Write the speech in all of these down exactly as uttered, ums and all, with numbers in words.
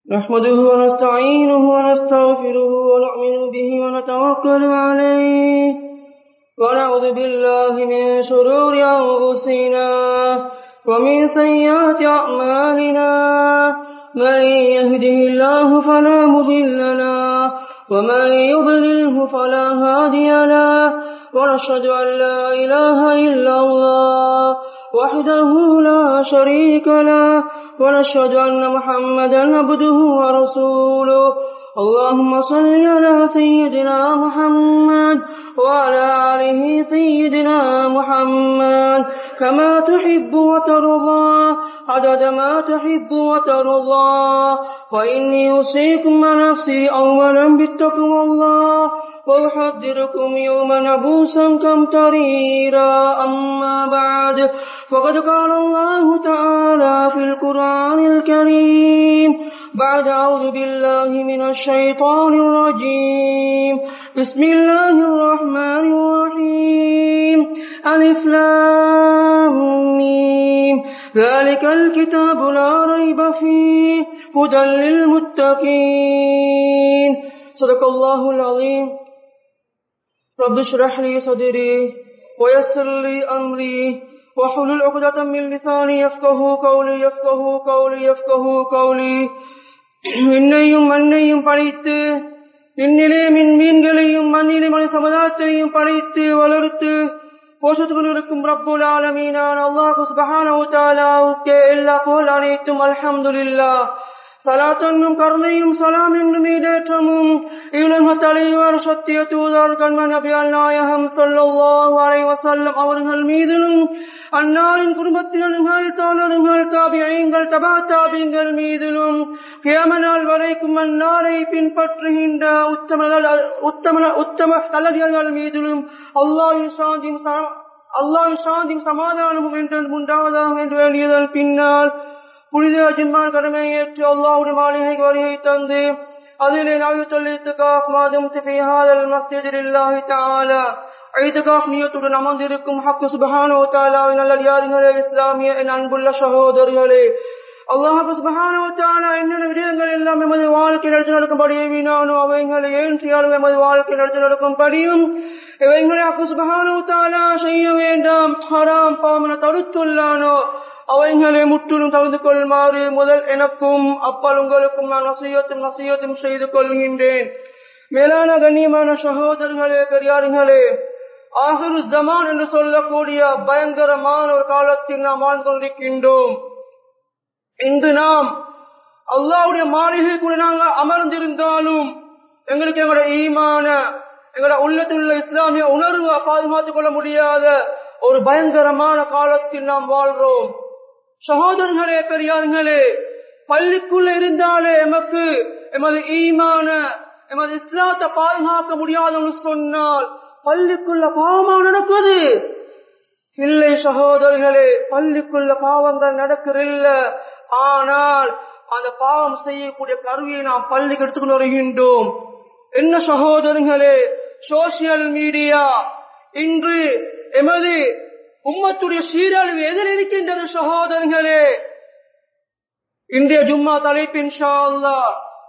نحمده ونستعينه ونستغفره ونؤمن به ونتوكل عليه ونعوذ بالله من شرور أنفسنا ومن سيئات أعمالنا من يهده الله فلا مضل له ومن يضلله فلا هادي له ونشهد أن لا إله إلا الله وحده لا شريك له ونشهد أن محمدا عبده ورسوله اللهم صل على سيدنا محمد وعلى آله سيدنا محمد كما تحب وترضى عدد ما تحب وترضى وإني أوصيكم ونفسي أولا بالتقوى الله وأحذركم يوما عبوسا قمطريرا أما بعد فقد قال الله تعالى في القرآن الكريم بعد أعوذ بالله من الشيطان الرجيم بسم الله الرحمن الرحيم ألف لام ميم ذلك الكتاب لا ريب فيه هدى للمتقين صدق الله العظيم رب اشرح لي صدري ويسر لي أمري وحلل عقدة من لساني يفقه قولي يفقه قولي يفقه قولي விண்ணையும் மண்ணையும் படைத்து விண்ணிலே மின் மீன்களையும் மண்ணிலே மனித சமுதாயத்தையும் படைத்து வளர்த்து போஷித்துக் கொண்டிருக்கும் ரப்புல் ஆலமீனான அல்லாஹ் சுப்ஹானஹு வ தஆலாவுக்கே எல்லா புகழ் அனைத்தும் அல்ஹம்துலில்லாஹ். சலாத்தன்னும் கருணையும் சலாம் என்னும் ஈடேற்றமும் இவ்வுலக தலைவர் சத்திய தூதர் கண்மணி நபிகள் நாயகம் ஸல்லல்லாஹு அலைஹி வஸல்லம் அவர்கள் மீதிலும் அன்னாரின் குடும்பத்தினர்கள் தோழர்கள் தாபிஈன்கள் தபா தாபிஈன்கள் மீதிலும் கியாமத் நாள் வரைக்கும் அன்னாரை பின்பற்றுகின்ற உத்தம உத்தம உத்தம நல்லடியார்கள் மீதிலும் அல்லாஹ்வின் சாந்தியும் அல்லாஹ்வின் சாந்தியும் சமாதானமும் என்று உண்டாவதாக என்று வேண்டியதன் பின்னால் புனித ஜும்மா கடமையை ஏற்று அல்லாஹ்வுடைய மாளிகைக்கு வருகை தந்து அதிலே நாயத்துல் இத்திகாஃப் மாதம் ஃபீ ஹாதல் மஸ்ஜித் லில்லாஹி தஆலா இத்திகாஃப் நியத்துடன் அமர்ந்திருக்கும் ஹக் சுப்ஹானஹு வ தஆலாவின் நல்லடியார்களே, இஸ்லாமிய என் அன்புள்ள சகோதரர்களே, அல்லாஹ் சுப்ஹானஹு வ தஆலா என்னென்ன விடயங்கள் எல்லாம் எமது வாழ்க்கையில் எடுத்து நடக்கும்படி ஏவினானோ அவைகளை ஏற்றியாலும் எமது வாழ்க்கையில் எடுத்து நடக்கும்படியும் இவைகளை ஹக் சுப்ஹானஹு வ தஆலா செய்ய வேண்டாம் ஹராம் பாவம் என தடுத்துள்ளானோ அவைகளை முற்றிலும் தவிர்த்து கொள்ளுமாறு முதல் எனக்கும் அப்பால் உங்களுக்கும் நான் வசியத்தும் நசியத்தும் செய்து கொள்கின்றேன். மேலான கண்ணியமான சகோதரர்களே, பெரியார்களே, ஆகிரு ஜமான் என்று சொல்லக்கூடிய பயங்கரமான ஒரு காலத்தில் நாம் வாழ்ந்து கொண்டிருக்கின்றோம். இன்று நாம் அல்லாஹ்வுடைய மாளிகை கூட நாங்கள் அமர்ந்திருந்தாலும் எங்களுக்கு எங்களுடைய ஈமான எங்களுடைய உள்ளத்தில் உள்ள இஸ்லாமிய உணர்வு பாதுகாத்துக் கொள்ள முடியாத ஒரு பயங்கரமான காலத்தில் நாம் வாழ்றோம். சகோதரர்களே, பெரியார்களே, பள்ளிக்குள்ள இருந்தாலே எமக்கு எமது ஈமான எமது இஸ்லாத்தை பாதுகாக்க முடியாதுன்னு சொன்னால் பள்ளிக்குள்ள பாவமா நடக்குது இல்லை. சகோதரர்களே, பள்ளிக்குள்ள பாவங்கள் நடக்கிறதில்ல, ஆனால் அந்த பாவம் செய்யக்கூடிய கருவியை நாம் பள்ளிக்கு எடுத்துக்கொண்டு வருகின்றோம். என்ன சகோதரர்களே, சோசியல் மீடியா இன்று எமது உம்மத்துடைய சீரழிவு எதில் இருக்கின்றது சகோதரர்களே? இன்றைய ஜும்மா தலைப்பு இன்ஷா அல்லாஹ்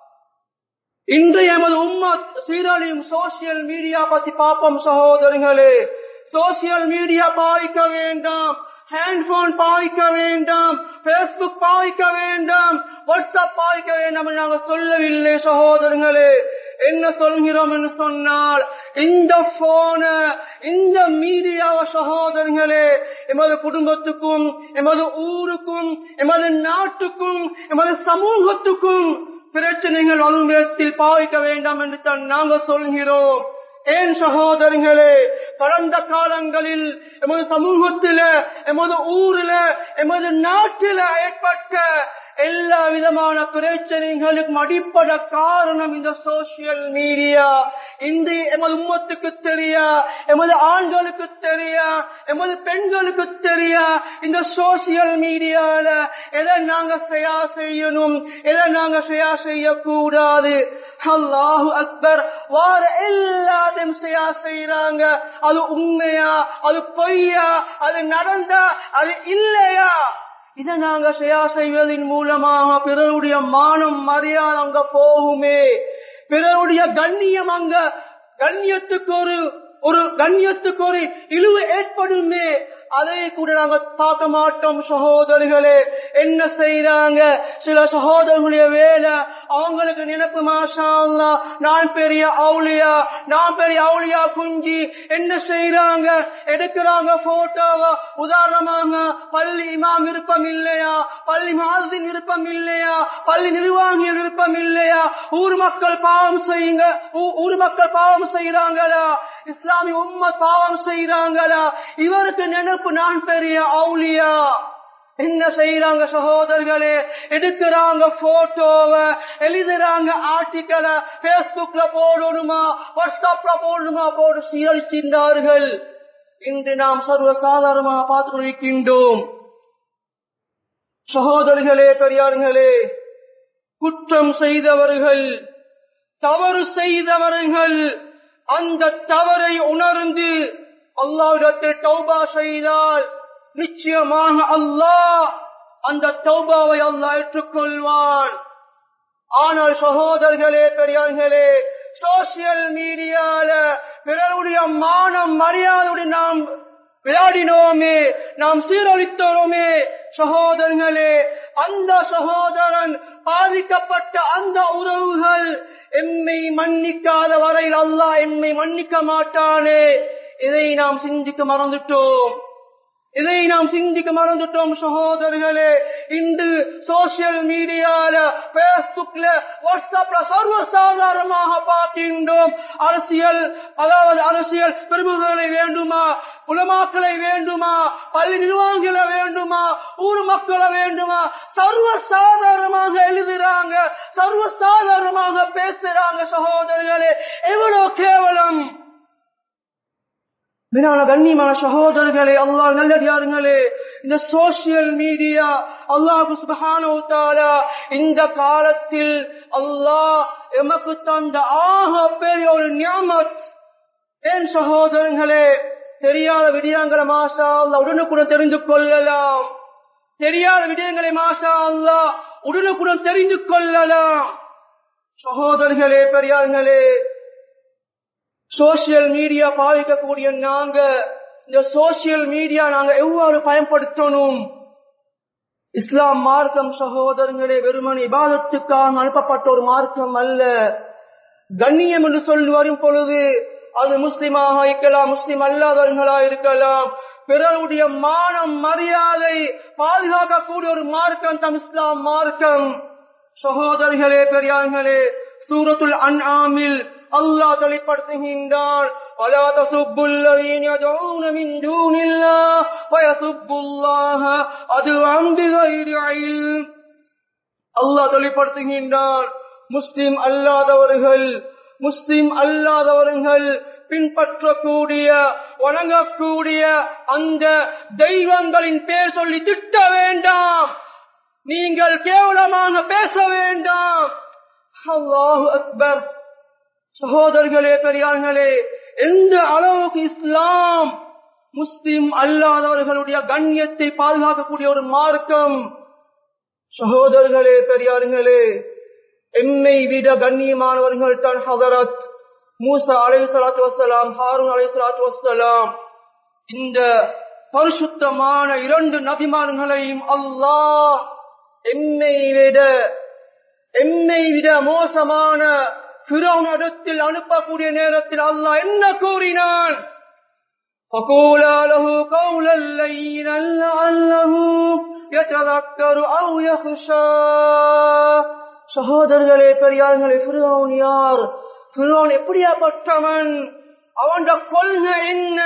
இன்று எமது உம்மத் சீரழியும் சோசியல் மீடியா பத்தி பார்ப்போம். சகோதரர்களே, சோசியல் மீடியா பாவிக்க வேண்டாம், ஹேண்ட்போன் பாவிக்க வேண்டாம், பேஸ்புக் பாவிக்க வேண்டாம், வாட்ஸ்அப் பாவிக்க வேண்டாம் நாங்கள் சொல்லவில்லை. சகோதரர்களே, என்ன சொல்கிறோம் என்று சொன்னால் இந்த போன இந்த மீடியாவ சகோதரர்களே எமது குடும்பத்துக்கும் எமது ஊருக்கும் எமது நாட்டுக்கும் எமது சமூகத்துக்கும் பிரச்சனைகள் வரும் விதத்தில் பாவிக்க வேண்டாம் என்று தான் நாங்கள் சொல்கிறோம். ஏன் சகோதரர்களே, கடந்த காலங்களில் எமது சமூகத்தில எமது ஊரில எமது நாட்டில ஏற்பட்ட எல்லா விதமான பிரச்சனைகளுக்கும் அடிப்படை காரணம் இந்த சோசியல் மீடியா. இந்த எமது உம்மத்துக்கு தெரியா, எமது ஆண்களுக்கு தெரியா, எமது பெண்களுக்கு தெரியா, இந்த சோசியல் மீடியால எதை நாங்க செய்யா செய்யணும், எதை நாங்க செய்யா செய்யக்கூடாது. அல்லாஹு அக்பர், வார எல்லாத்தையும் செய்யா செய்யறாங்க. அது உண்மையா, அது பொய்யா, அது நடந்தா, அது இல்லையா, இதை நாங்க ஷேர் செய்வதன் மூலமாக பிறருடைய மானம் மரியாதை அங்க போகுமே, பிறருடைய கண்ணியம் அங்க கண்ணியத்துக்கு ஒரு ஒரு கண்ணியத்துக்கு ஒரு இழிவு ஏற்படுமே, அதை கூட நாங்க பார்க்க மாட்டோம். சகோதரர்களே என்ன செய்யறாங்க சில சகோதரர்களுடைய வேலை, அவங்களுக்கு நினைப்பு மாஷா அல்லாஹ் நான் பெரிய அவுலியா, நான் பெரிய அவுலியா குஞ்சி என்ன செய்யறாங்க, எடுக்கிறாங்க போட்டோவா. உதாரணமாக பள்ளி இமாம் விருப்பம் இல்லையா, பள்ளி மாதின் விருப்பம் இல்லையா, பள்ளி நிர்வாகிகள் விருப்பம் இல்லையா, ஊர் மக்கள் பாவம் செய்யுங்க, ஊர் மக்கள் பாவம் செய்யறாங்களா, இஸ்லாமிய உம்ம பாவம் செய்யறாங்களா, இவருக்கு நினைப்பு நான் பெரிய அவுலியா. என்ன செய்யறாங்க சகோதரர்களே, எடுக்கிறாங்க போட்டோவை, எழுதுறாங்க ஆர்டிக்கலை, பேஸ்புக்ல போடணுமா வாட்ஸ்அப்ல போடணுமா போட்டு சீரழிச்சிருந்தார்கள். இன்று நாம் சர்வசாதாரணமாக பார்த்து கொண்டிருக்கின்றோம். சகோதரர்களே பெரியார்களே, குற்றம் செய்தவர்கள், தவறு செய்தவர்கள் அந்த தவறை உணர்ந்து அல்லாஹ்விடத்தில் தௌபா செய்தால் நிச்சயமாக அல்லாஹ் அந்த தௌபாவை அல்லாஹ் ஏற்றுக்கொள்வான். ஆனால் சகோதரர்களே பெரியார்களே, சோசியல் மீடியால பிறருடைய மானம் மரியாதையுடன் நாம் விளையாடினோமே, நாம் சீரழித்தோமே சகோதரர்களே, அந்த சகோதரன் பாதிக்கப்பட்ட அந்த உறவுகள் எம்மை மன்னிக்காத வரையில் அல்லாஹ் எம்மை மன்னிக்க மாட்டானே. இதை நாம் சிந்திக்க மறந்துட்டோம், இதை நாம் சிந்திக்க மறந்துட்டோம் சகோதரர்களே. இன்று சோசியல் மீடியால பேஸ்புக்ல வாட்ஸ்அப்ல சர்வசாதாரணமாக பார்க்கின்றோம். அரசியல், அதாவது அரசியல் பிரமுகர்களை வேண்டுமா, உலமாக்களை வேண்டுமா, பள்ளி நிர்வாகிகளை வேண்டுமா, ஊர் மக்களை வேண்டுமா, சர்வசாதாரணமாக எழுதுறாங்க, சர்வசாதாரணமாக பேசுறாங்க சகோதரர்களே. எவ்வளவு கேவலம்! கண்ணியமான சகோதரர்களே, அல்லாஹ் நல்லடியார்களே, இந்த சோசியல் மீடியா அல்லாஹ் சுப்ஹானஹு வ தஆலா இந்த காலத்தில் அல்லாஹ் எமக்கு தந்த ஆக பெரிய ஒரு நிஅமத். ஏன் சகோதரர்களே, தெரியாத விடயங்களை மாஷா அல்லாஹ் உடனுக்குடன் தெரிந்து கொள்ளலாம், தெரியாத விடயங்களை மாஷா அல்லாஹ் உடனுக்குடன் தெரிந்து கொள்ளலாம். சகோதரர்களே பெரியார்களே, சோசியல் மீடியா பாதிக்கக்கூடிய நாங்க இந்த சோசியல் மீடியா நாங்க எவ்வாறு பயன்படுத்தணும்? இஸ்லாம் மார்க்கம் சகோதரர்களே வெறுமனே இபாதத்துக்காக அனுப்பப்பட்ட ஒரு மார்க்கம் அல்ல. கண்ணியம் என்று சொல்லி வரும் பொழுது அது முஸ்லிமாக இருக்கலாம், முஸ்லிம் அல்லாதவர்களா இருக்கலாம், பிறருடைய மானம் மரியாதை பாதுகாக்கக்கூடிய ஒரு மார்க்கம் தம் இஸ்லாம் மார்க்கம். சகோதரர்களே பெரியார்களே, சூரத்துல் அன்ஆமில் அல்லாஹ் தெளிவுபடுத்துகின்றான், வலா தஸுப்புல் லதீன யதுஊன மின் தூனில்லாஹ் வயஸுப்புல்லாஹ அதுஅன் பிகைரி இல்ம். அல்லாஹ் தெளிவுபடுத்துகின்றான், முஸ்லிம் அல்லாதவர்கள் முஸ்லிம் அல்லாதவர்கள் பின்பற்றக்கூடிய வணங்கக்கூடிய அந்த தெய்வங்களின் பேர் சொல்லி திட்ட வேண்டாம், நீங்கள் கேவலமாக பேச வேண்டாம். அல்லாஹு அக்பர். சகோதரர்களே பெரியார்களே, எந்த அளவுக்கு இஸ்லாம் முஸ்லிம் அல்லாதவர்களுடைய கண்ணியத்தை பாதுகாக்கக்கூடிய ஒரு மார்க்கம். சகோதரர்களே பெரியார்களே, எம்மை விட கண்ணியமானவர்கள் தான் ஹதரத் மூசா அலைஹிஸ்ஸலாத்து வஸ்ஸலாம், ஹாரூன் அலைஹிஸ்ஸலாத்து வஸ்ஸலாம். இந்த பரிசுத்தமான இரண்டு நபிமார்களையும் அல்லாஹ் எம்மை விட எம்மை விட மோசமான ஃபிரௌனிடத்தில் அனுப்பக்கூடிய நேரத்தில் அல்லாஹ் என்ன கூறினான்? فَقُولَا لَهُ قَوْلًا لَيِّنًا لَعَلَّهُ يَتَذَكَّرُ أَوْ يَخْشَى. சகோதரர்களே பெரியார்களே, ஃபிரௌன் யார்? ஃபிரௌன் எப்படியாப்பட்டவன்? அவன் கொள்கை என்ன?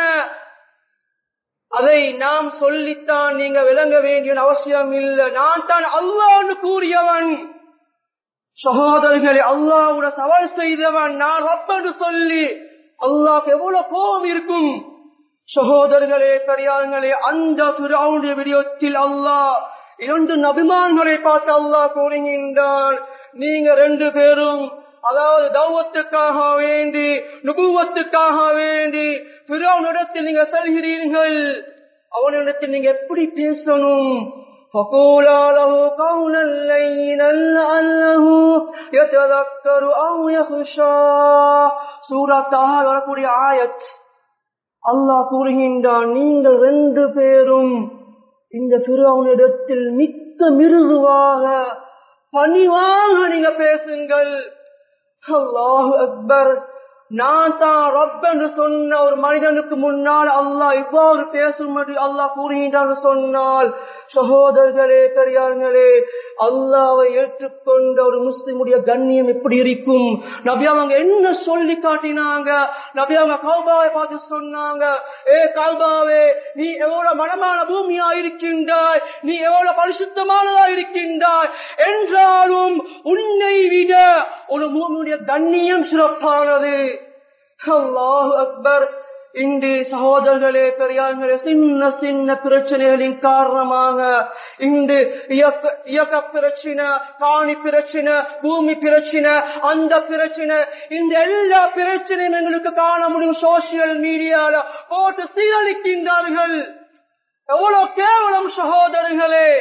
அதை நாம் சொல்லித்தான் நீங்க விளங்க வேண்டிய அவசியம் இல்லை. நான் தான் அல்லாஹ்னு கூறியவன். சகோதரர்களே, அல்லாஹ்வுட சவால் செய்தவன் நான் ரப்பன்னு சொல்லி அல்லாஹ்க்கு எவ்வளவு கோபம் இருக்கும். சகோதரர்களே பெரியார்களே, அந்த ஃபிரௌனுடைய விடயத்தில் அல்லாஹ் இரண்டு நபிமான்களை பார்த்து அல்லாஹ் கூறுகின்றான், நீங்க ரெண்டு பேரும் அதாவது தௌவத்துக்காக வேண்டி நுபுவத்துக்காக வேண்டி ஃபிரௌனிடத்தில் நீங்க செல்கிறீர்கள், அவனிடத்தில் நீங்க எப்படி பேசணும், فقولا له قولا لينا لعله يتذكر أو يخشى. சூரா தாஹா வரக்கூடிய ஆயத் அல்லாஹ் கூறுகின்றான், நீங்கள் ரெண்டு பேரும் இந்த ஃபிரௌனிடத்தில் மிக்க மிருதுவாக பணிவாக நீங்க பேசுங்கள். அல்லாஹு அக்பர். நான் தான் ரப் என்று சொன்ன ஒரு மனிதனுக்கு முன்னால் அல்லாஹ் இவ்வாறு பேசும்படி அல்லாஹ் கூறுகின்றான் சொன்னால், சகோதரர்களே பெரியார்களே, அல்லாஹ்வை ஏற்றுக்கொண்ட ஒரு முஸ்லிமுடைய கண்ணியம் எப்படி இருக்கும்? நபி அவங்க என்ன சொல்லி காட்டினாங்க? நபி அவங்க கௌபாவை பார்த்து சொன்னாங்க, ஏ கௌபாவே, நீ எவ்வளவு மனமான பூமியா இருக்கின்றாய், நீ எவ்வளவு பரிசுத்தமானதா இருக்கின்றாய், என்றாலும் உன்னை விட ஒரு பூமியுடைய கண்ணியம் சிறப்பானது. அல்லாஹு அக்பர். இன்று சகோதரர்களே பெரியார்களே, சின்ன சின்ன பிரச்சனைகளின் காரணமாக இன்று இயக்க பிரச்சனை, காணி பிரச்சனை, பூமி பிரச்சனை, அந்த பிரச்சனை, இந்த எல்லா பிரச்சனையும் எங்களுக்கு காண முடியும். சோசியல் மீடியால போட்டு சீரழிக்கின்றார்கள். எவ்வளவு கேவலம் சகோதரர்களே.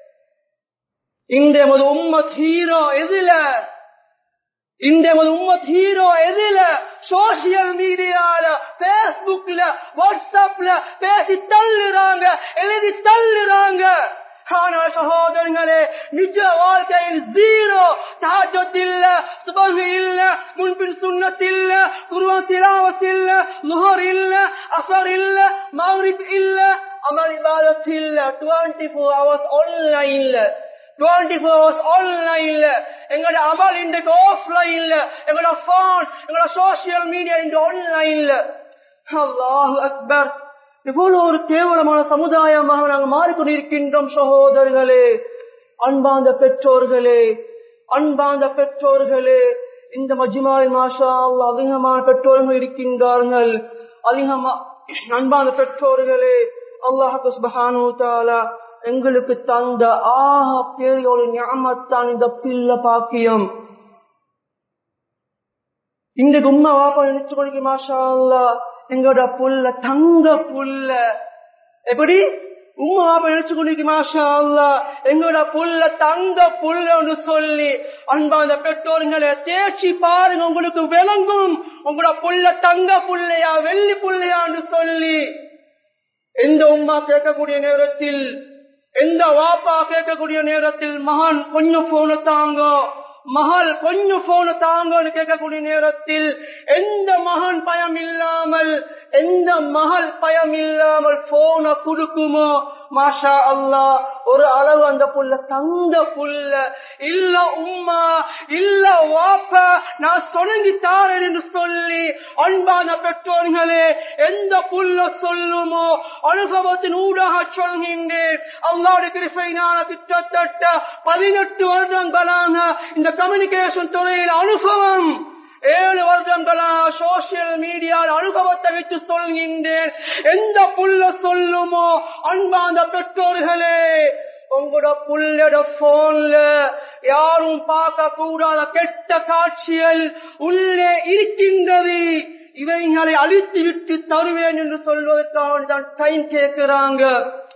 இந்த எமது உம்மத் ஹீரோ எதில? இந்த உம்மத் ஹீரோ எதில? சோசியல் மீடியால, பேஸ்புக்ல, வாட்ஸ்அப்ல பேசி தள்ளுறாங்க, எழுதி தள்ளுறாங்க. ஆனால் சகோதரர்களே, நிஜ வாழ்க்கையில் ஜீரோ. தஹஜ்ஜுத் இல்ல, சுபஹ் இல்ல, முன்பின் சுன்னத் இல்ல, குர்ஆன் திலாவத் இல்ல, லுஹர் இல்ல, அஸர் இல்ல, மக்ரிப் இல்ல, அமல் இபாதத் இல்ல. இருபத்தி நான்கு hours ஆன்லைன் இல்ல, இருபத்தி நான்கு hours ஆன்லைன் இல்ல. எங்களோட அமல் இன்றைக்கு ஆஃப்லைன் இல்ல, எங்களோட போன், எங்களோட சோசியல் மீடியா இன்று ஆன்லைன் இல்ல. அல்லாஹு அக்பர். இவ்வளவு ஒரு கேவலமான சமுதாயமாக நாங்கள் மாறிக்கொண்டிருக்கின்றோம் சகோதரர்களே. அன்பார்ந்த பெற்றோர்களே, அன்பார்ந்த பெற்றோர்களே, இந்த மஜ்மாவில் மாஷா அல்லாஹ் அதிகமான பெற்றோர்கள் இருக்கின்றார்கள். அதிகமா அன்பார்ந்த பெற்றோர்களே, அல்லாஹ் சுப்ஹானஹு வ தஆலா எங்களுக்கு தந்த ஆக பெரிய ஒரு நிஅமத்தான் இந்த பிள்ளை பாக்கியம். இந்த உம்மா வாப்பா நினைச்சு கொண்டு மாஷா அல்லாஹ் எங்களோட புள்ள தங்க புள்ள. எப்படி உம்மா வாப்பா நினைச்சு கொண்டு மாஷா அல்லாஹ் எங்களோட புள்ள தங்க புள்ளன்னு சொல்லி, அன்பான பெற்றோர்களை தேர்ச்சி பாருங்க, உங்களுக்கு விளங்கும் உங்களோட புள்ள தங்க புள்ளையா வெள்ளி புள்ளையான்னு சொல்லி. எந்த உம்மா கேட்கக்கூடிய நேரத்தில், எந்த வாப்பா கேட்கக்கூடிய நேரத்தில், மகன் கொஞ்சம் போன தாங்க, மகள் கொஞ்சம் போன தாங்கன்னு கேட்கக்கூடிய நேரத்தில், எந்த மகன் பயம் இல்லாமல், எந்த மகள் பயம் இல்லாமல் போன கொடுக்குமோ, மாஷா அல்லாஹ் ஒரு அளவு அந்த புள்ள தங்க புள்ள. இல்ல உம்மா, இல்ல வாப்பா நான் சொன்னி தாரேன் என்று சொல்லி, அன்பான பெற்றோர்களே, எந்த புள்ள சொல்லுமோ அனுபவத்தின் ஊடாக சொல்கின்றேன். அல்லாஹ்வுடைய கிருபையினால கிட்டத்தட்ட பதினெட்டு வருடங்களாக இந்த கம்யூனிகேஷன் துறையில் அனுபவம், ஏழு வருடங்களாக சோசியல் மீடியாவில் அனுபவத்தை விட்டு சொல்கின்றேன். எந்த புள்ள சொல்லுமோ அன்பாந்த பெற்றோர்களே, உங்களோட புள்ளோட போன்ல யாரும் பார்க்க கூடாத கெட்ட காட்சிகள் உள்ளே இருக்கின்றது, இவைகளை அழித்து விட்டு தருவேன் என்று சொல்வதற்காக தான் டைம் கேட்கிறாங்க.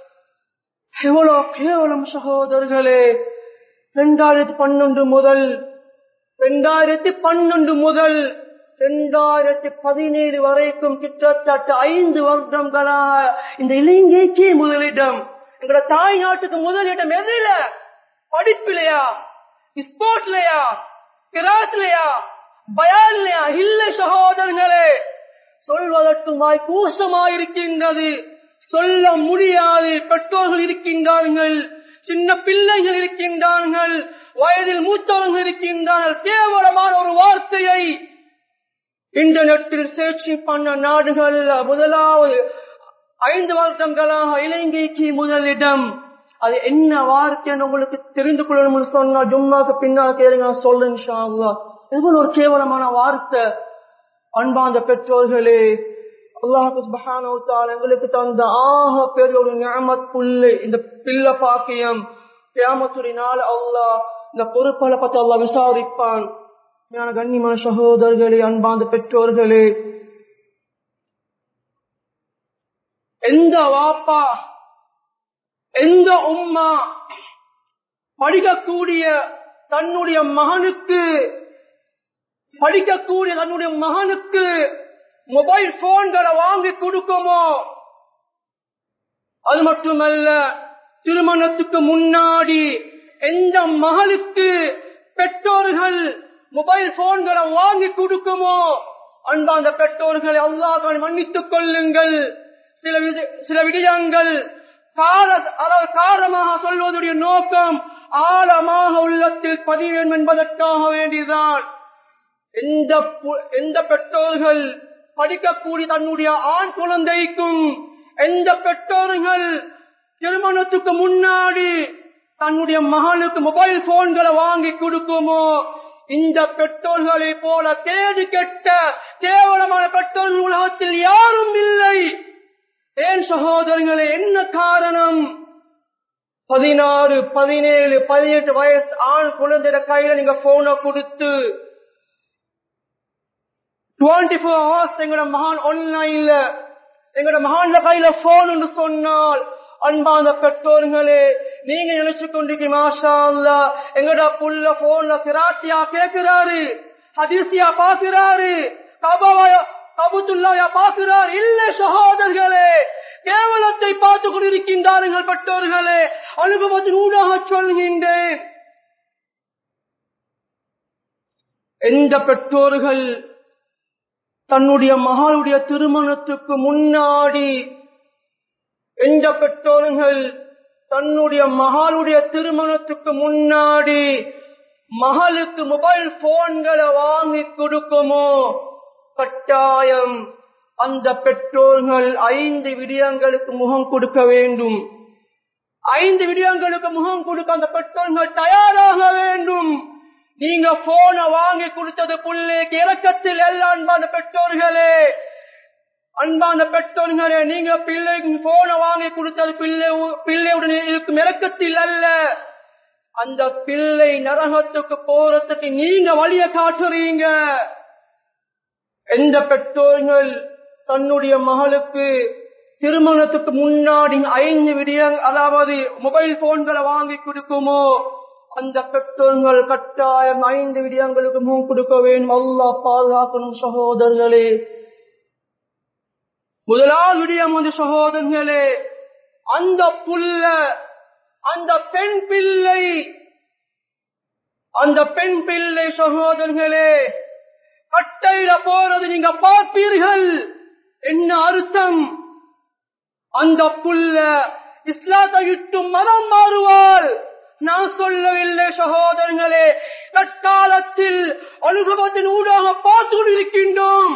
எவ்வளவு கேவலம் சகோதரர்களே. இரண்டாயிரத்தி பன்னெண்டு முதல் இரண்டாயிரத்தி பன்னெண்டு முதல் இரண்டாயிரத்தி பதினேழு வரைக்கும் கிட்டத்தட்ட ஐந்து வருடங்களாக இந்த இலங்கைக்கே முதலிடம், எங்களோட தாய் நாட்டுக்கு முதலிடம் எதில? படிப்பிலையா, ஸ்போர்ட்லயா, கிராத்லயா, பயான்லயா? இல்லை சகோதரர்களே, சொல்வதற்கு மாய் கூசமாயிருக்கின்றது, சொல்ல முடியாது. பெற்றோர்கள் இருக்கின்றார்கள், சின்ன பிள்ளைகள் இருக்கின்றார்கள், வயதில் மூத்தவர்கள் இருக்கின்றார்கள். கேவலமான ஒரு வார்த்தையை இன்டர்நெட்டில் சேர்ச்சி பண்ண நாடுகள் முதலாவது ஐந்து வருடங்களாக இலங்கைக்கு முதலிடம். அது என்ன வார்த்தை உங்களுக்கு தெரிந்து கொள்ளணும் சொன்னா ஜும்மாக்கு பின்னால் கேளுங்க, சொல்றேன் இன்ஷா அல்லாஹ். எவ்வளவு ஒரு கேவலமான வார்த்தை. அன்பார்ந்த பெற்றோர்களே, அல்லாஹ் சுப்ஹானஹு வ தஆலா எங்களுக்கு தந்த ஆக பெரிய ஒரு நிஅமத் புள்ளை இந்த பிள்ளை பாக்கியம். கியாமத்துடைய நாள் அல்லாஹ் இந்த பொறுப்பை பத்தி அல்லாஹ் விசாரிப்பான். கண்ணியமான சகோதரர்களே, அன்பார்ந்த பெற்றோர்களே, எந்த வாப்பா எந்த உம்மா படிக்கக்கூடிய தன்னுடைய மகனுக்கு படிக்கக்கூடிய தன்னுடைய மகனுக்கு மொபைல் போன்களை வாங்கி கொடுக்குமோ, அது மட்டுமல்ல திருமணத்துக்கு முன்னாடி எந்த மகளுக்கு பெற்றோர்கள் மொபைல் போன்களை வாங்கி கொடுக்குமோ, அன்பாந்த பெற்றோர்களை அல்லாஹ் மன்னித்துக் கொள்ளுங்கள். சில சில விடயங்கள் காரணமாக சொல்வதுடைய நோக்கம் ஆழமாக உள்ளத்தில் பதிவேன் என்பதற்காக வேண்டிதான். எந்த எந்த பெற்றோர்கள் படிக்கக்கூடிய தன்னுடைய ஆண் குழந்தைக்கும், எந்த பெற்றோர்கள் திருமணத்துக்கு முன்னாடி தன்னுடைய மகனுக்கு மொபைல் போன்களை வாங்கி கொடுக்குமோ, இந்த பெற்றோர்களை போல தேடி கெட்ட கேவலமான பெற்றோர்கள் உலகத்தில் யாரும் இல்லை. ஏன் சகோதரர்களே, என்ன காரணம்? பதினாறு பதினேழு பதினெட்டு வயசு ஆண் குழந்தைய கையில நீங்க போனை கொடுத்து டுவெண்ட்டி போர் ஹவர்ஸ் எங்களோட மகான் ஆன்லைன்ல எங்களோட மகான்ல கையில போன் சொன்னால், அன்பான பெற்றோர்களே, நீங்க நினைச்சு கொண்டிருக்க மாஷா அல்லாஹ் எங்கட புள்ள போன்ல கிராத்தியா கேட்கிறாரு, ஹதீசியா பாக்குறாரு, கபுத்துல்லாயா பாக்குறாரு. இல்ல சகோதரர்களே, கேவலத்தை பார்த்து கொண்டிருக்கின்றார்கள் பெற்றோர்களே. அனுபவத்தின் ஊடாக சொல்கின்றேன், எந்த பெற்றோர்கள் தன்னுடைய மகளுடைய திருமணத்துக்கு முன்னாடி எந்த பெற்றோர்கள் தன்னுடைய மகளுடைய திருமணத்துக்கு முன்னாடி மகளுக்கு மொபைல் போன்களை வாங்கி கொடுக்குமோ, கட்டாயம் அந்த பெற்றோர்கள் ஐந்து விடயங்களுக்கு முகம் கொடுக்க வேண்டும். ஐந்து விடயங்களுக்கு முகம் கொடுக்க அந்த பெற்றோர்கள் தயாராக வேண்டும். நீங்க போனை வாங்கி கொடுத்தது பிள்ளைக்கு இறக்கத்தில் எல்லாம் அன்பான பெற்றோர்களே, அன்பான பெற்றோர்களே, நீங்க பிள்ளைக்கு போனை வாங்கி கொடுத்தது பிள்ளை பிள்ளையுடன் இருக்கும் இறக்கத்தில் அல்ல. அந்த பிள்ளை நரகத்துக்கு போறதுக்கு நீங்க வழிய காட்டுறீங்க. எந்த பெற்றோர்கள் தன்னுடைய மகளுக்கு திருமணத்துக்கு முன்னாடி ஐந்து விடயம் அதாவது மொபைல் போன்களை வாங்கி கொடுக்குமோ, அந்த பெற்றோர்கள் கட்டாயம் ஐந்து விடயங்களுக்கு முகம் கொடுக்க வேண்டும். அல்லாஹ் பாதுகாக்கணும் சகோதரர்களே. முதலாவது விடயம் வந்து சகோதரர்களே, அந்த புள்ள அந்த பெண் பிள்ளை அந்த பெண் பிள்ளை சகோதரர்களே கட்டையில போறது நீங்க பார்ப்பீர்கள். என்ன அர்த்தம்? அந்த புள்ள இஸ்லாத்தை விட்டு மதம் மாறுவாள். நான் சொல்லவில்லை சகோதரர்களே, தற்காலத்தில் அனுபவத்தின் ஊடாக பார்த்து கொண்டிருக்கின்றோம்.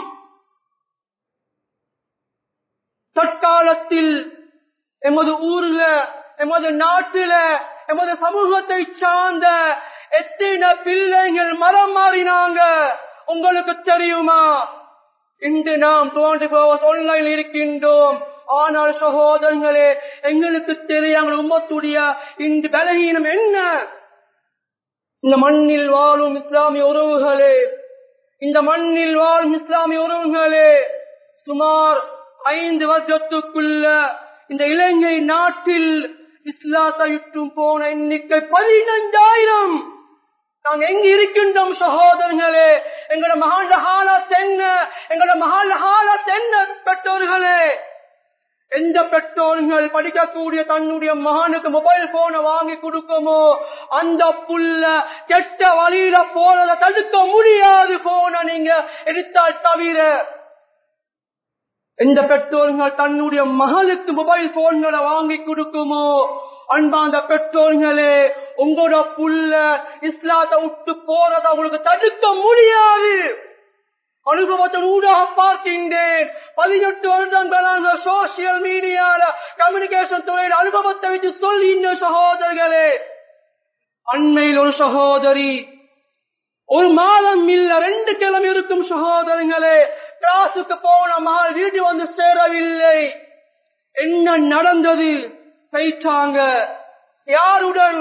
தற்காலத்தில் எமது ஊர்ல, எமது நாட்டில, எமது சமூகத்தை சார்ந்த எத்தனை பிள்ளைகள் மரம் மாறினாங்க உங்களுக்கு தெரியுமா? இன்று நாம் டுவெண்ட்டி ஃபோர் ஹவர்ஸ் ஆன்லைன் இருக்கின்றோம். ஆனால் சகோதரர்களே, எங்களுக்கு தெரியாமல் உம்மத்துடைய இந்த பலகீனம் என்ன? இந்த மண்ணில் வாழும் இஸ்லாமிய உறவுகளே, இந்த மண்ணில் வாழும் இஸ்லாமிய உறவுகளே, சுமார் ஐந்து வருஷத்துக்குள்ள இந்த இலங்கை நாட்டில் இஸ்லாத்தை விட்டும் போன எண்ணிக்கை பதினைந்தாயிரம். நாங்க எங்க இருக்கின்றோம் சகோதரர்களே? எங்களோட மகாண்ட ஹாலத் என்ன? எங்களோட மகாண்ட ஹாலத் என்ன? பெற்றோர்களே, எந்த பெற்றோர்கள் படிக்கக்கூடிய தன்னுடைய மகனுக்கு மொபைல் போனை வாங்கி கொடுக்குமோ, அந்த புள்ள கெட்ட வழியில போறதை தடுக்க முடியாது. போன நீங்க எடுத்தால் தவிர எந்த பெற்றோர்கள் தன்னுடைய மகளுக்கு மொபைல் போன்களை வாங்கி கொடுக்குமோ, அன்பாந்த பெற்றோர்களே, உங்களோட புள்ள இஸ்லாத்தை விட்டு போறதை உங்களுக்கு தடுக்க முடியாது. அனுபவத்தின் ஊடாக பார்க்கின்றேன். பதினெட்டு வருடங்களாக சோசியல் மீடியால கம்யூனிகேஷன் துறையில் அனுபவத்தை வச்சு சொல்லின்ற சகோதரர்களே, அண்மையில் ஒரு சகோதரி ஒரு மாதம் இல்ல ரெண்டு கிழமை இருக்கும் சகோதரர்களே, கிளாஸுக்கு போன மகள் வீட்டு வந்து சேரவில்லை. என்ன நடந்தது? போயிட்டாங்க. யாருடன்?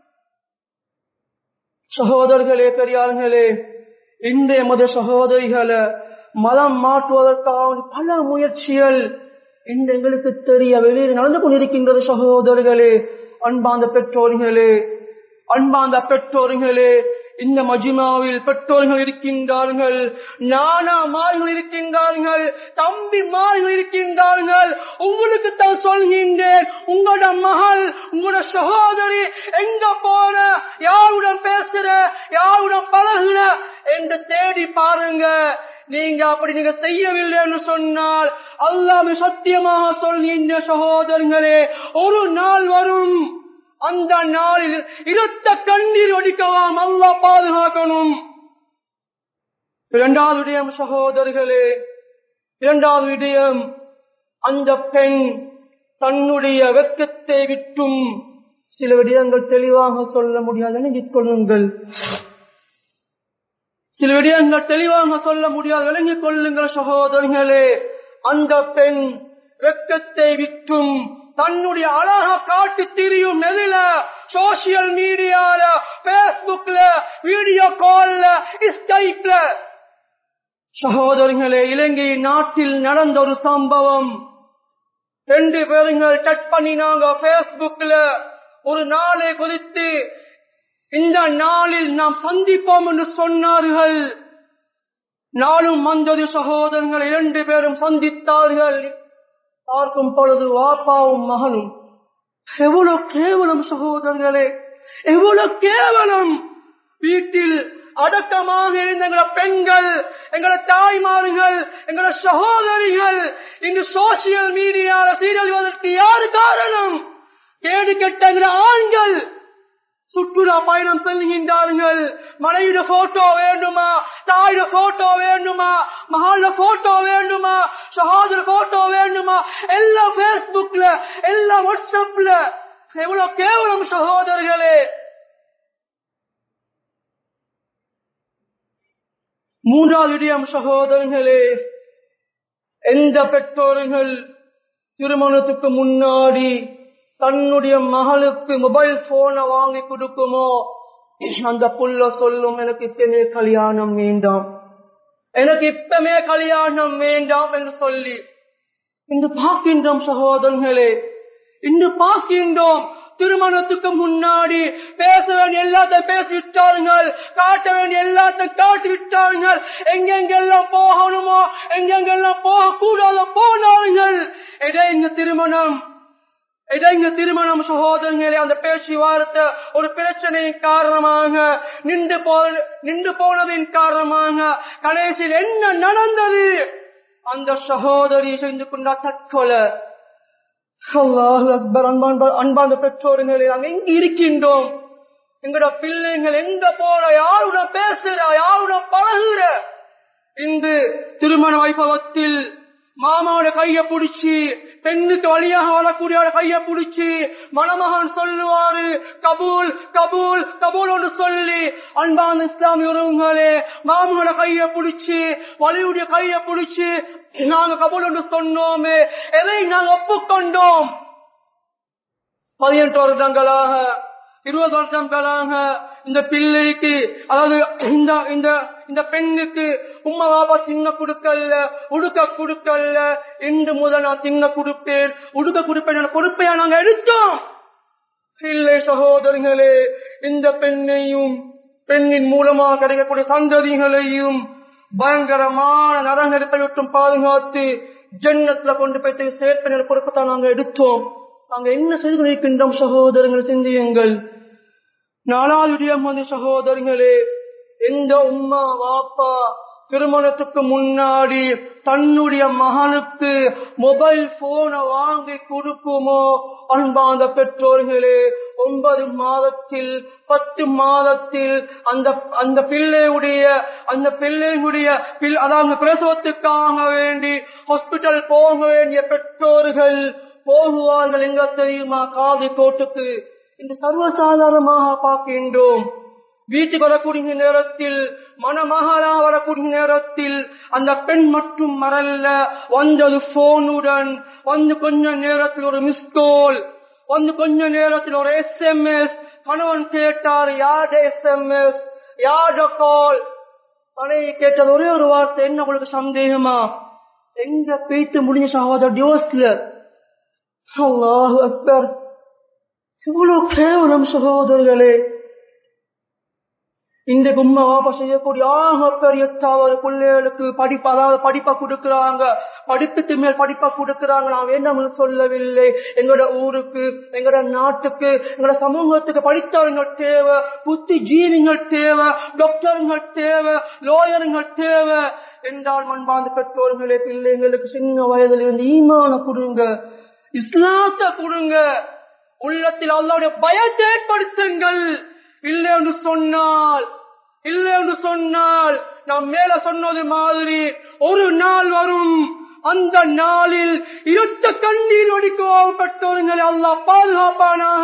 சகோதரர்களே, பெரியார்களே, இந்த எமது சகோதரிகளை மதம் மாற்றுவதற்காக பல முயற்சிகள் இந்த எங்களுக்கு தெரிய வெளியில் நடந்து கொண்டிருக்கின்றது. சகோதரர்களே, அன்பாந்த பெற்றோர்களே, அன்பாந்த பெற்றோர்களே, இந்த மஜ்மாவில் பெற்றோர்கள் இருக்கின்றார்கள், நானா மார்கள் இருக்கின்றார்கள், தம்பி மார்கள் இருக்கின்றார்கள். உங்களுக்கு தான் சொல்கின்றேன், உங்களோட மகள், உங்களோட சகோதரி எங்க போற, யாருடன் பேசுற, யாருடன் பழகுற என்று தேடி பாருங்க. நீங்க அப்படி நீங்க செய்யவில்லை என்று சொன்னால் அல்லாஹ் சத்தியமாக சொல்கின்ற சகோதரர்களே, ஒரு நாள் வரும், அந்த நாளில் இரத்த கண்ணீர் ஒடிக்கலாம். அல்லாஹ் பாதுகாக்கணும். இரண்டாவது விடயம் சகோதரர்களே, இரண்டாவது விடயம், அந்த பெண் தன்னுடைய வெட்கத்தை விட்டும் சில விடயங்கள் தெளிவாக சொல்ல முடியாது. விளங்கிக் கொள்ளுங்கள். சில விடயங்கள் தெளிவாக சொல்ல முடியாது. விளங்கிக் கொள்ளுங்கள் சகோதரர்களே. அந்த பெண் வெட்கத்தை விட்டும் தன்னுடைய அழக காட்டி திரியும். எதில? சோசியல் மீடியால, பேஸ்புக்ல, வீடியோ கால்ல, ஸ்கைப்ல. சகோதரர்களே, இலங்கை நாட்டில் நடந்த ஒரு சம்பவம். ரெண்டு பேருங்கள் டச் பண்ணினாங்க பேஸ்புக்ல. ஒரு நாளை குறித்து இந்த நாளில் நாம் சந்திப்போம் என்று சொன்னார்கள். நாளும் வந்தது சகோதரர்கள். இரண்டு பேரும் சந்தித்தார்கள். பார்க்கும் பொழுது வாப்பாவும் மகனும். எவ்வளவு கேவலம் சகோதரர்களே, எவ்வளவு கேவலம். வீட்டில் அடக்கமாக இருந்த எங்கள பெண்கள், எங்கள தாய்மார்கள், எங்கள சகோதரிகள் இங்கு சோசியல் மீடியாவில் சீரழிவதற்கு யாரு காரணம்? கேடு கெட்ட ஆண்கள் சுற்றுலா பயணம் செல்கின்றார்கள். மனைவிட போட்டோ வேண்டுமா, தாயிட போட்டோ வேண்டுமா, மகள போட்டோ வேண்டுமா, சகோதர போட்டோ வேண்டுமா, எல்லாம் பேஸ்புக்ல, எல்லாம் வாட்ஸ்அப்ல. எவ்வளவு கேவலம் சகோதரர்களே. மூன்றாவது விடயம் சகோதரர்களே, எந்த பெற்றோர்கள் திருமணத்துக்கு முன்னாடி தன்னுடைய மகளுக்கு மொபைல் போனை வாங்கி கொடுக்குமோ, அந்த புள்ள சொல்லும், எனக்கு இப்பமே கல்யாணம் வேண்டாம், எனக்கு இப்பமே கல்யாணம் வேண்டாம் என்று சொல்லி இன்று பார்க்கின்றோம் சகோதரர்களே. இன்று பார்க்கின்றோம். திருமணத்துக்கு முன்னாடி பேச வேண்டிய எல்லாத்தையும் பேசிவிட்டார்கள், காட்ட வேண்டிய எல்லாத்தையும் காட்டி விட்டார்கள். எங்கெங்கெல்லாம் போகணுமோ, எங்கெங்கெல்லாம் போக கூடாதோ போனார்கள். இதை இங்க திருமணம் இடைங்க திருமணம் சகோதரர்களே. அந்த பேச்சுவார்த்தை ஒரு பிரச்சனையின் காரணமாக நின்று போ நின்று போனதின் காரணமாக கடைசியில் என்ன நடந்தது? அந்த சகோதரி செய்து கொண்ட தற்கொலை. அல்லாஹ் அக்பர். அன்பார்ந்த பெற்றோர்களே, நாங்கள் எங்க இருக்கின்றோம்? எங்களோட பிள்ளைகள் எங்க போற, யாருடன் பேசுற, யாருடன் பழகுற? இன்று திருமண வைபவத்தில் மாமாவோட கைய பிடிச்சி, பெண்ணுக்கு வழியாக வரக்கூடிய கைய பிடிச்சி மணமகன் சொல்லுவாரு கபூல் கபூல் கபூல் என்று சொல்லி, அன்பான இஸ்லாமிய உறவுகளே, மாமாவோட கைய பிடிச்சி, வழியுடைய கைய பிடிச்சி நாங்க கபூல் என்று சொன்னோமே, எதை நாங்கள் ஒப்புக்கொண்டோம்? பதினெட்டு வருடங்களாக, இருபது வருடங்களாக இந்த பிள்ளைக்கு, அதாவது இந்த இந்த இந்த பெண்ணுக்கு உம்மா பாபா சின்ன கொடுக்கல, உடுக்க கொடுக்கல. இன்று முதல் நான் சின்ன கொடுப்பேன், உடுக்க கொடுப்பேன் பொறுப்பையா நாங்க எடுத்தோம் இல்லை சகோதரர்களே. இந்த பெண்ணையும் பெண்ணின் மூலமாக கிடைக்கக்கூடிய சந்ததிகளையும் பயங்கரமான நரகத்தை விட்டும் பாதுகாத்து ஜன்னத்துல கொண்டு போய் சேர்ப்பன பொறுப்பத்தான் நாங்க எடுத்தோம். நாங்க என்ன செய்து கொண்டிருக்கின்றோம் சகோதரர்கள்? சிந்தியுங்கள். நாலாவது விடயம் வந்து சகோதரர்களே, எந்த உம்மா வாப்பா திருமணத்துக்கு முன்னாடி தன்னுடைய மகனுக்கு மொபைல் போனை வாங்கி கொடுக்குமோ, அன்பாந்த பெற்றோர்களே, ஒன்பது மாதத்தில் பத்து மாதத்தில் அந்த அந்த பிள்ளையுடைய அந்த பிள்ளையுடைய அதாவது பிரசவத்துக்காக வேண்டி ஹாஸ்பிட்டல் போக வேண்டிய பெற்றோர்கள் போகுவார்கள். எங்க தெரியுமா? காது கோட்டுக்கு. இந்த சர்வசாதாரணமாக பார்க்கின்றோம். வீட்டுக்கு வரக்கூடிய நேரத்தில், மணமகளா வரக்கூடிய நேரத்தில் அந்த பெண் மட்டும் மறல்ல, வந்தது போனுடன், வந்து கொஞ்ச நேரத்தில் ஒரு மிஸ்கால், வந்து கொஞ்ச நேரத்தில் ஒரு எஸ் எம் எஸ். கணவன் கேட்டார், யார் எஸ் எம் எஸ், யார் கால்? மனைவி கேட்டது ஒரே ஒரு வார்த்தை, என்ன உங்களுக்கு சந்தேகமா? எங்க பேச்சு முடிஞ்ச சகோதரர் டிவோர்ஸ்ல. அல்லாஹு அக்பர். இவ்வளவு கேவலம் சகோதரர்களே. இந்த உம்மா வாப்பா செய்யக்கூடிய ஆக பெரிய தவறு. பிள்ளைகளுக்கு படிப்பு, அதாவது படிப்பா கொடுக்கிறாங்க, படிப்புக்கு மேல் படிப்பா கொடுக்கிறாங்க. நான் வேண்டாம் சொல்லவில்லை. எங்களோட ஊருக்கு, எங்களோட நாட்டுக்கு, எங்களோட சமூகத்துக்கு படித்தவர்கள் தேவை, புத்தி ஜீவிகள் தேவை, டாக்டர்கள் தேவை, லோயர்கள் தேவை என்றால் மண்பாந்து பெற்றோர்களே, பிள்ளைங்களுக்கு சின்ன வயதில் இருந்து ஈமான கொடுங்க, இஸ்லாத்தை கொடுங்க, உள்ளத்தில் அல்லாஹ்வுடைய பயத்தை ஏற்படுத்துங்கள். இல்லை என்று சொன்னால் இல்லை என்று சொன்னால் நாம் மேல சொன்னது மாதிரி ஒரு நாள் வரும், அந்த நாளில் இருட்ட கண்ணீர் ஒடிக்குவோம் பெற்றோர்களை அல்லாஹ் பாதுகாப்பானாக.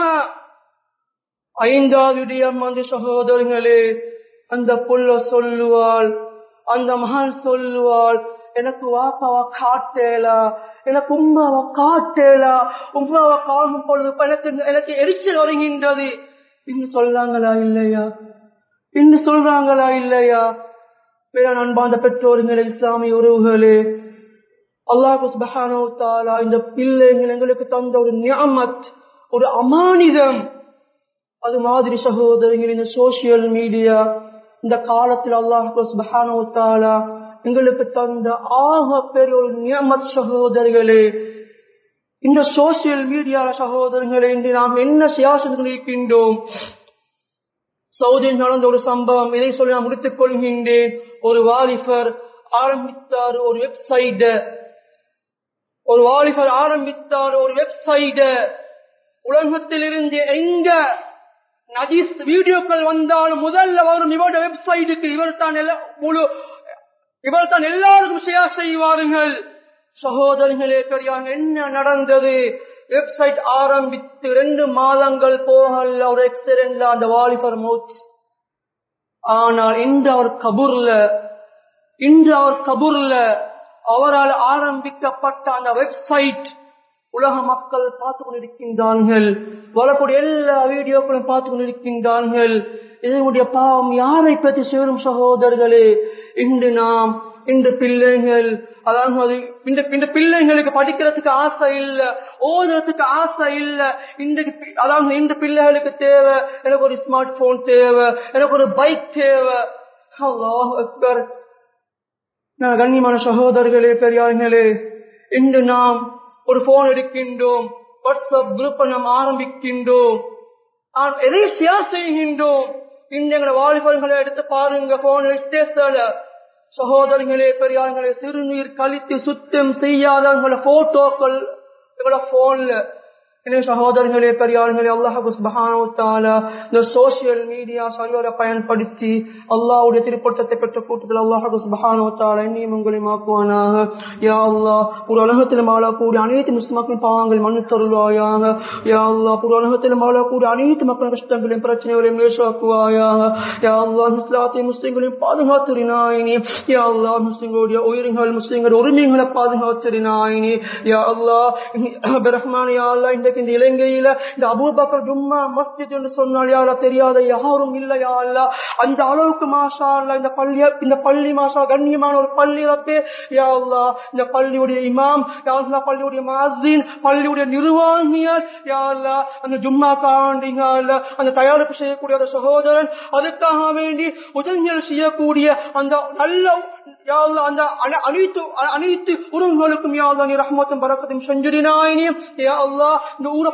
ஐந்தாவது விடயம் அந்த சகோதரர்களே, அந்த புள்ள சொல்லுவாள், அந்த மகள் சொல்லுவாள், எனக்கு வாப்பாவை காட்டேலா, எனக்கு உம்மாவை காட்டேலா, உம்மாவை காணும் பொழுது எனக்கு எனக்கு எரிச்சல் வருகின்றது. இன்னும் சொல்றாங்களா இல்லையா? இன்னும் சொல்றாங்களா இல்லையா? வேற அன்பார்ந்த பெற்றோர்களே, இஸ்லாமிய உறவுகளே, அல்லாஹ் சுப்ஹானஹு வ தஆலா இந்த பிள்ளைகள் எங்களுக்கு தந்த ஒரு நிஅமத், ஒரு அமானிதம். அது மாதிரி சகோதரர்கள், இந்த சோசியல் மீடியா இந்த காலத்தில் அல்லாஹ் சுப்ஹானஹு வ தஆலா எங்களுக்கு தந்த ஆக பெரிய ஒரு நிஅமத் சகோதரர்களே. இந்த சோசியல் மீடியா சகோதரர்களை இன்று நாம் என்ன சியாசத்தில் இருக்கின்றோம்? சவுதியில் நடந்த ஒரு சம்பவம், இதை சொல்லி நான் முடித்துக் கொள்கின்றேன். ஒரு வாலிபர் ஆரம்பித்தார் ஒரு வெப்சைட், ஒரு வாலிபர் ஆரம்பித்தார் ஒரு வெப்சைட். உலகத்தில் இருந்து எங்க நஜீஸ் வீடியோக்கள் வந்தாலும் முதல்ல வரும் இவருடைய வெப்சைட்டுக்கு. இவர் தான் முழு இவர் தான் எல்லாருக்கும் ஷேர் செய்வார்கள். சகோதரர்களே, பெரியார் என்ன நடந்தது? வெப்சைட் ஆரம்பித்து ரெண்டு மாதங்கள் போகல, ஒரு எக்ஸிடென்ட்ல அந்த வாலிபர் மௌத். ஆனால் இன்று அவர் கபூர்ல இன்று அவர் கபூர்ல அவரால் ஆரம்பிக்கப்பட்ட அந்த வெப்சைட் உலக மக்கள் பார்த்து கொண்டிருக்கின்றார்கள். வரக்கூடிய எல்லா வீடியோக்களும் பார்த்து கொண்டிருக்கின்றார்கள். இதனுடைய பாவம் யாரை பற்றி சேரும் சகோதரர்களே? இன்று நாம் இந்த பிள்ளைகள், அதாவது இந்த பிள்ளைங்களுக்கு படிக்கிறதுக்கு ஆசை இல்ல, ஓதுறதுக்கு ஆசை இல்ல. இன்றைக்கு அதாவது இந்த பிள்ளைகளுக்கு தேவை, எனக்கு ஒரு ஸ்மார்ட் போன் தேவை, எனக்கு ஒரு பைக் தேவை. அல்லாஹ் அக்பர். நான் கண்ணியமான சகோதரர்களே, பெரியார்களே, இன்று நாம் ஒரு போன் எடுக்கின்றோம், வாட்ஸ்அப் குரூப்பை நாம் ஆரம்பிக்கின்றோம், எதை ஷேர் செய்கின்றோம். இந்த வாலிபர்களை எடுத்து பாருங்க, போன் ஸ்டேஷன்ல சகோதரர்களே, பெரியார்களே, சிறுநீர் கழித்து சுத்தம் செய்யாதவங்கள போட்டோக்கள் எங்களோட போன்ல. எனவே சகோதரர்களே, பெரியார்களே, அல்லாஹ் சுப்ஹானஹு வ தஆலா இந்த சோசியல் மீடியா சரிவர பயன்படுத்தி அல்லாஹ்வுடைய திருப்பட்டத்தை பெற்ற கூட்டத்தில் அல்லாஹ் சுப்ஹானஹு வ தஆலா என்னையும் உங்களையும் ஆக்குவானாக. யா அல்லாஹ், ஒரு உலகத்தில் வாழக்கூடிய அனைத்து முஸ்லிம்களின் பாவங்கள் மன்னித்தருள்வாயாக. யா அல்லாஹ், ஒரு உலகத்தில் வாழக்கூடிய அனைத்து மக்களின் கஷ்டங்களையும் பிரச்சனைகளையும் லேசாக்குவாயாக. யா அல்லாஹ், இஸ்லாத்தையும் முஸ்லிம்களையும் பாதுகாத்துறினாயினி. யா அல்லாஹ், முஸ்லிம்களுடைய உயிர்கள், முஸ்லிம்களுடைய உரிமைகளை பாதுகாத்துறினாயினி. யா அல்லாஹ் ரஹ்மான், யா அல்லாஹ், இந்த இந்த இலங்கையில இந்த அபூபக்கர் ஜும்மா மஸ்ஜித் என்று சொன்னால் யாரா தெரியாத யாரும் இல்லையா அல்லாஹ். அந்த அளவுக்கு மாஷா அல்லாஹ் இந்த பள்ளி இந்த பள்ளி மாஷா கண்ணியமான ஒரு பள்ளி ரப்பே. யா அல்லாஹ், இந்த பள்ளியுடைய இமாம், யா அல்லாஹ், பள்ளியுடைய முஅஸ்ஸின், பள்ளியுடைய நிர்வாகிகள், யா அல்லாஹ், அந்த ஜும்மாக்காண்டிங்க அல்லாஹ், அந்த தயாரிப்பு செய்யக்கூடிய அந்த சகோதரன், அதுக்காக வேண்டி உதவிகள் செய்யக்கூடிய அந்த நல்ல யா அல்லாஹ், அந்த அனைத்து அனைத்து உறவுகளுக்கும் யா அல்லாஹ் நீ ரஹ்மத்தும் பரக்கத்தும் செஞ்சிடினாயினி. யா அல்லாஹ், இந்த ஊரை